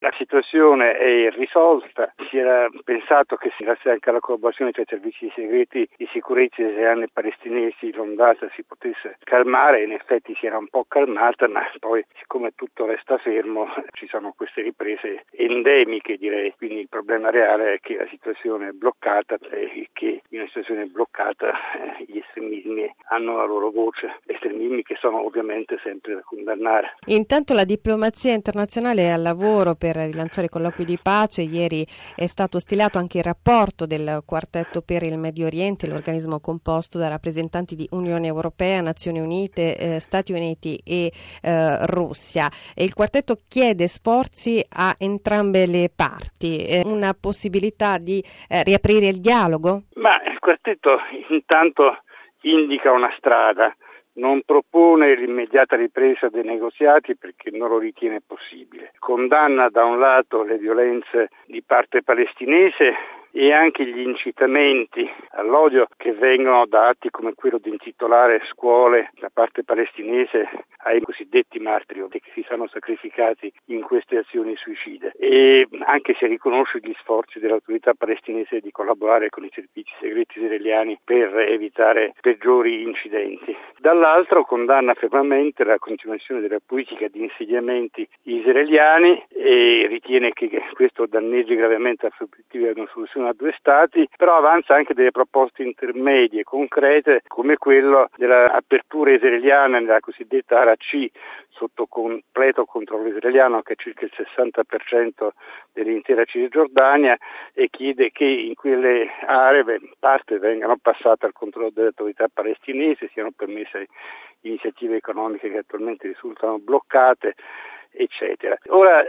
la situazione è irrisolta. Si era pensato che grazie anche alla collaborazione tra i servizi segreti di sicurezza israeliani e palestinesi l'ondata si potesse calmare, in effetti si era un po' calmata, ma poi siccome tutto resta fermo ci sono queste riprese endemiche, direi. Quindi il problema reale è che la situazione è bloccata e che in una situazione bloccata gli estremismi hanno la loro voce, estremismi che sono ovviamente sempre da condannare. Intanto la diplomazia internazionale è al lavoro per rilanciare i colloqui di pace. Ieri è stato stilato anche il rapporto del Quartetto per il Medio Oriente, l'organismo composto da rappresentanti di Unione Europea, Nazioni Unite, Stati Uniti e Russia. E il quartetto chiede sforzi a entrambe le parti. Una possibilità di riaprire il dialogo? Ma il quartetto intanto indica una strada. Non propone l'immediata ripresa dei negoziati perché non lo ritiene possibile. Condanna da un lato le violenze di parte palestinese e anche gli incitamenti all'odio che vengono da atti come quello di intitolare scuole da parte palestinese ai cosiddetti martiri che si sono sacrificati in queste azioni suicide, e anche se riconosce gli sforzi dell'autorità palestinese di collaborare con i servizi segreti israeliani per evitare peggiori incidenti. Dall'altro condanna fermamente la continuazione della politica di insediamenti israeliani e ritiene che questo danneggi gravemente la prospettiva di una soluzione a due stati, però avanza anche delle proposte intermedie concrete come quello dell'apertura israeliana nella cosiddetta area C sotto completo controllo israeliano, che è circa il 60% dell'intera Cisgiordania, e chiede che in quelle aree parte vengano passate al controllo delle autorità palestinesi, siano permesse iniziative economiche che attualmente risultano bloccate, eccetera. Ora,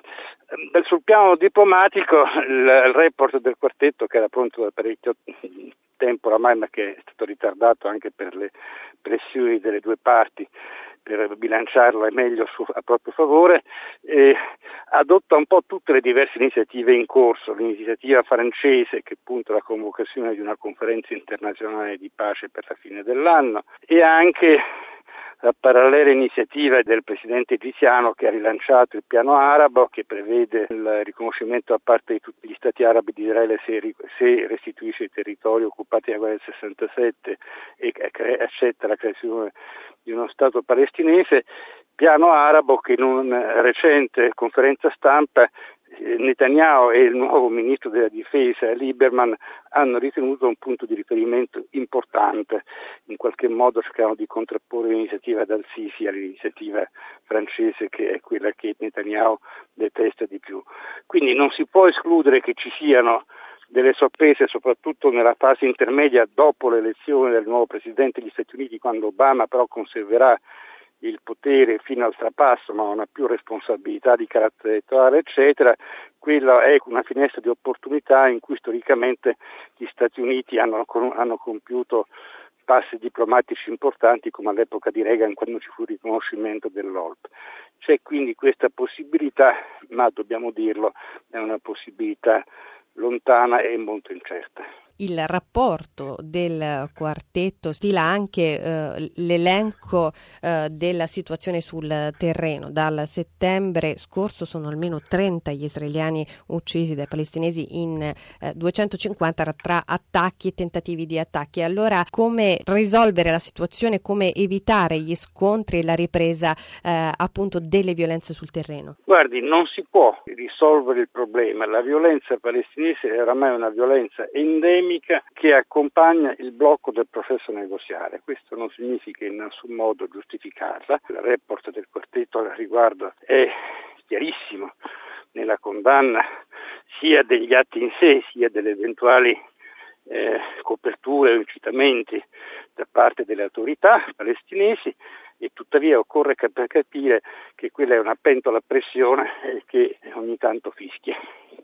sul piano diplomatico, il report del quartetto, che era pronto da parecchio tempo oramai, ma che è stato ritardato anche per le pressioni delle due parti per bilanciarlo meglio a proprio favore, adotta un po' tutte le diverse iniziative in corso. L'iniziativa francese che punta alla convocazione di una conferenza internazionale di pace per la fine dell'anno, e anche la parallela iniziativa del presidente egiziano che ha rilanciato il piano arabo, che prevede il riconoscimento da parte di tutti gli stati arabi di Israele se restituisce i territori occupati nella guerra del 67 e accetta la creazione di uno Stato palestinese. Piano arabo che in una recente conferenza stampa Netanyahu e il nuovo ministro della difesa Lieberman hanno ritenuto un punto di riferimento importante. In qualche modo cercano di contrapporre l'iniziativa d'Al-Sisi all'iniziativa francese, che è quella che Netanyahu detesta di più. Quindi non si può escludere che ci siano delle sorprese, soprattutto nella fase intermedia dopo l'elezione del nuovo presidente degli Stati Uniti, quando Obama però conserverà il potere fino al trapasso, ma non ha più responsabilità di carattere elettorale, eccetera. Quella è una finestra di opportunità in cui storicamente gli Stati Uniti hanno compiuto passi diplomatici importanti, come all'epoca di Reagan, quando ci fu il riconoscimento dell'OLP. C'è quindi questa possibilità, ma dobbiamo dirlo, è una possibilità lontana e molto incerta. Il rapporto del quartetto stila anche l'elenco della situazione sul terreno. Dal settembre scorso sono almeno 30 gli israeliani uccisi dai palestinesi in 250 tra attacchi e tentativi di attacchi. Allora, come risolvere la situazione, come evitare gli scontri e la ripresa appunto delle violenze sul terreno? Guardi, non si può risolvere il problema. La violenza palestinese è oramai una violenza endemica che accompagna il blocco del processo negoziale. Questo non significa in nessun modo giustificarla. Il report del quartetto al riguardo è chiarissimo nella condanna sia degli atti in sé, sia delle eventuali coperture o incitamenti da parte delle autorità palestinesi, e tuttavia occorre capire che quella è una pentola a pressione che ogni tanto fischia.